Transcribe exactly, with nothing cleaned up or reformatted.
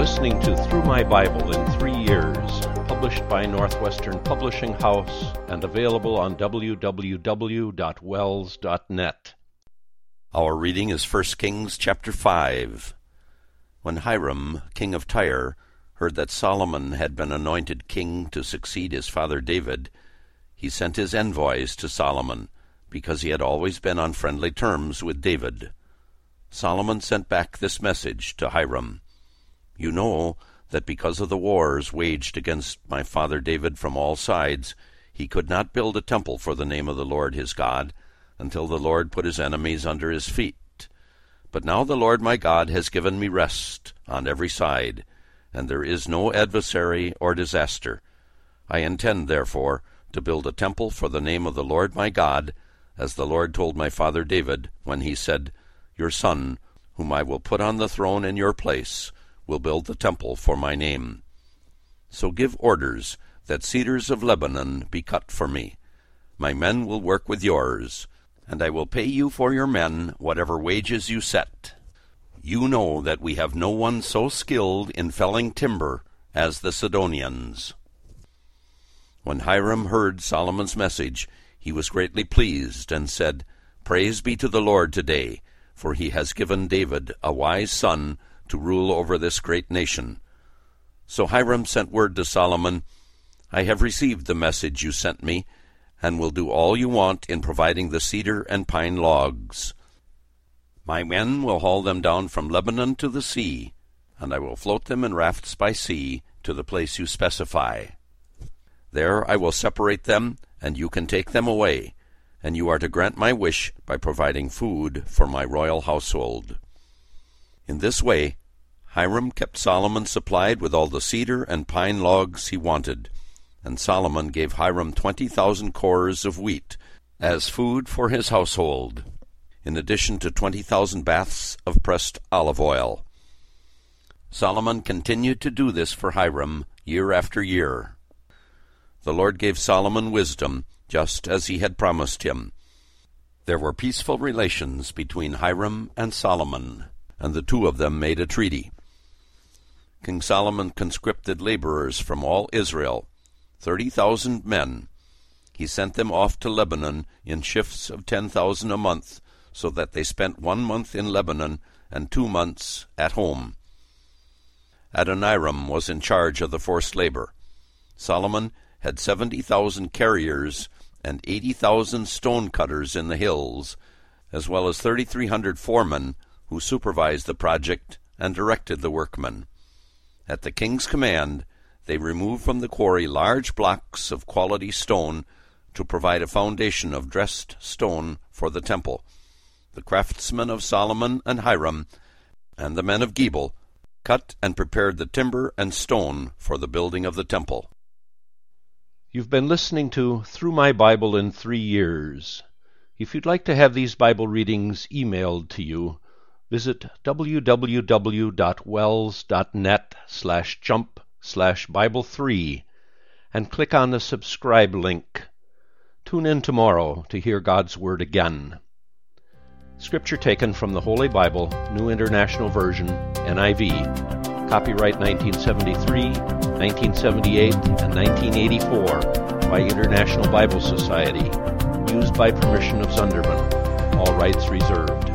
listening to Through My Bible in Three Years, published by Northwestern Publishing House and available on w w w dot wells dot net. Our reading is First Kings chapter five. When Hiram, king of Tyre, heard that Solomon had been anointed king to succeed his father David, he sent his envoys to Solomon, because he had always been on friendly terms with David. Solomon sent back this message to Hiram: "You know that because of the wars waged against my father David from all sides, he could not build a temple for the name of the Lord his God, until the Lord put his enemies under his feet. But now the Lord my God has given me rest on every side, and there is no adversary or disaster. I intend, therefore, to build a temple for the name of the Lord my God, as the Lord told my father David, when he said, 'Your son, whom I will put on the throne in your place, will build the temple for my name.' So give orders that cedars of Lebanon be cut for me. My men will work with yours, and I will pay you for your men whatever wages you set. You know that we have no one so skilled in felling timber as the Sidonians." When Hiram heard Solomon's message, he was greatly pleased, and said, "Praise be to the Lord today, for he has given David a wise son to rule over this great nation." So Hiram sent word to Solomon, "I have received the message you sent me, and will do all you want in providing the cedar and pine logs. My men will haul them down from Lebanon to the sea, and I will float them in rafts by sea to the place you specify. There I will separate them, and you can take them away, and you are to grant my wish by providing food for my royal household." In this way Hiram kept Solomon supplied with all the cedar and pine logs he wanted, and Solomon gave Hiram twenty thousand cores of wheat as food for his household, in addition to twenty thousand baths of pressed olive oil. Solomon continued to do this for Hiram year after year. The Lord gave Solomon wisdom, just as he had promised him. There were peaceful relations between Hiram and Solomon, and the two of them made a treaty. King Solomon conscripted laborers from all Israel, thirty thousand men. He sent them off to Lebanon in shifts of ten thousand a month, so that they spent one month in Lebanon and two months at home. Adoniram was in charge of the forced labor. Solomon had seventy thousand carriers and eighty thousand stone cutters in the hills, as well as thirty-three hundred foremen who supervised the project and directed the workmen. At the king's command, they removed from the quarry large blocks of quality stone to provide a foundation of dressed stone for the temple. The craftsmen of Solomon and Hiram and the men of Gebal cut and prepared the timber and stone for the building of the temple. You've been listening to Through My Bible in Three Years. If you'd like to have these Bible readings emailed to you, visit w w w dot wells dot net slash jump slash Bible three and click on the subscribe link. Tune in tomorrow to hear God's Word again. Scripture taken from the Holy Bible, New International Version, N I V. Copyright nineteen seventy-three, nineteen seventy-eight, and nineteen eighty-four by International Bible Society. Used by permission of Zunderman. All rights reserved.